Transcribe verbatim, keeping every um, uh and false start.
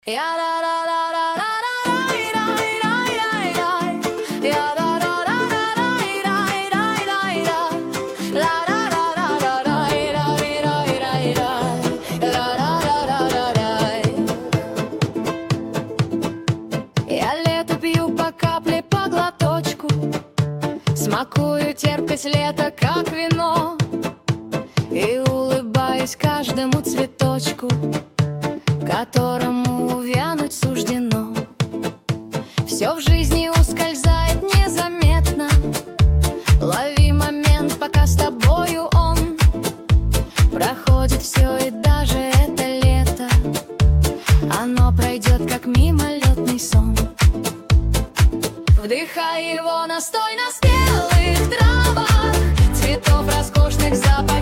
лето пью по капле, по глоточку, смакую терпеть лето, как вино, и улыбаюсь каждому цветочку, которому увянуть суждено. Все в жизни ускользает незаметно, лови момент, пока с тобою он. Проходит все, и даже это лето, оно пройдет, как мимолетный сон. Вдыхай его настой на спелых травах, цветов роскошных запахов.